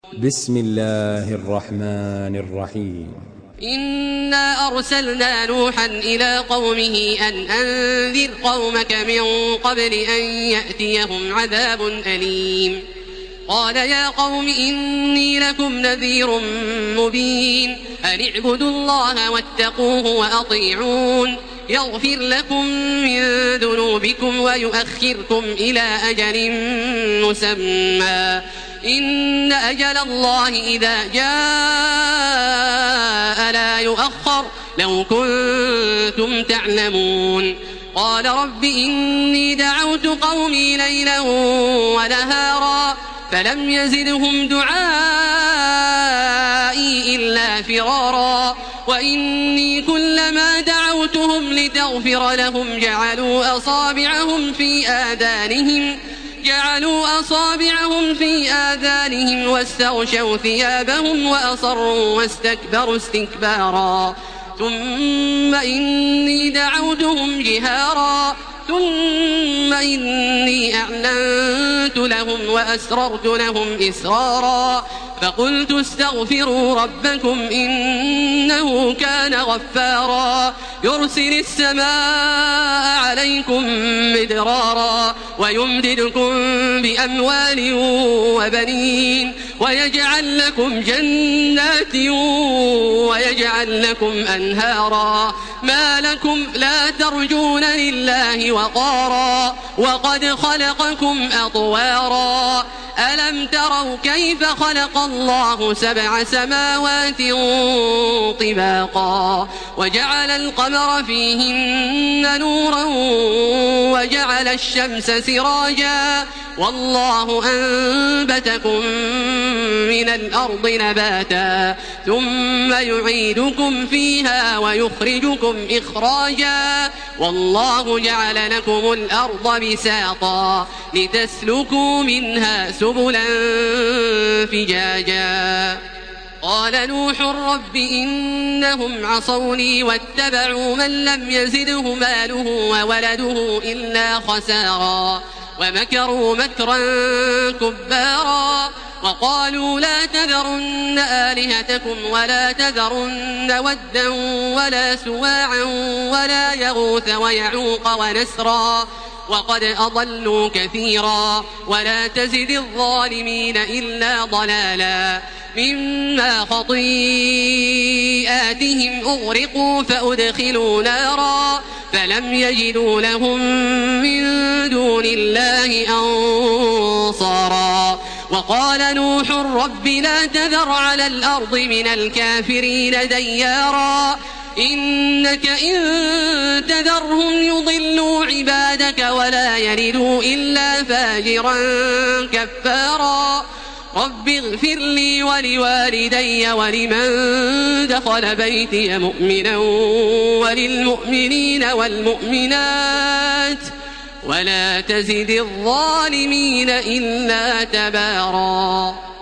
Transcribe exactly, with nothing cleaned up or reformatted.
بسم الله الرحمن الرحيم. إنا أرسلنا نوحا إلى قومه أن أنذر قومك من قبل أن يأتيهم عذاب أليم. قال يا قوم إني لكم نذير مبين أن اعبدوا الله واتقوه وأطيعون يغفر لكم من ذنوبكم ويؤخركم إلى أجل مسمى إن أجل الله إذا جاء لا يؤخر لو كنتم تعلمون. قال رب إني دعوت قومي ليلا ونهارا فلم يزدهم دعائي إلا فرارا وإني كلما دعوتهم لتغفر لهم جعلوا أصابعهم في آذانهم جعلوا أصابعهم في آذانهم واستغشوا ثيابهم وأصروا واستكبروا استكبارا ثم إني دعوتهم جهارا ثم إني أعلنت لهم وأسررت لهم إسرارا فقلت استغفروا ربكم إنه كان غفارا يرسل السماء عليكم مدرارا ويمددكم بأموال وبنين ويجعل لكم جنات ويجعل لكم أنهارا ما لكم لا ترجون لله وقارا وقد خلقكم أطوارا ألم تروا كيف خلق الله سبع سماوات طباقا وجعل القمر فيهن نورا وجعل الشمس سراجا والله أنبتكم من الأرض نباتا ثم يعيدكم فيها ويخرجكم إخراجا والله جعل لكم الأرض بساطا لتسلكوا منها سبلا فجاجا. قال نوح رب إنهم عصوني واتبعوا من لم يزده ماله وولده إلا خسارا ومكروا مكرا كبارا وقالوا لا تذرن آلهتكم ولا تذرن ودا ولا سواعا ولا يغوث ويعوق ونسرا وقد أضلوا كثيرا ولا تزد الظالمين إلا ضلالا مما خطيئاتهم أغرقوا فأدخلوا نارا فلم يجدوا لهم من دون الله أنصارا. وقال نوح رب لا تذر على الأرض من الكافرين ديارا إنك إن تذرهم يضلوا عبادك ولا يلدوا إلا فاجرا كفارا. رب اغفر لي ولوالدي ولمن دخل بيتي مؤمنا وللمؤمنين والمؤمنات ولا تزد الظالمين إلا تبارا.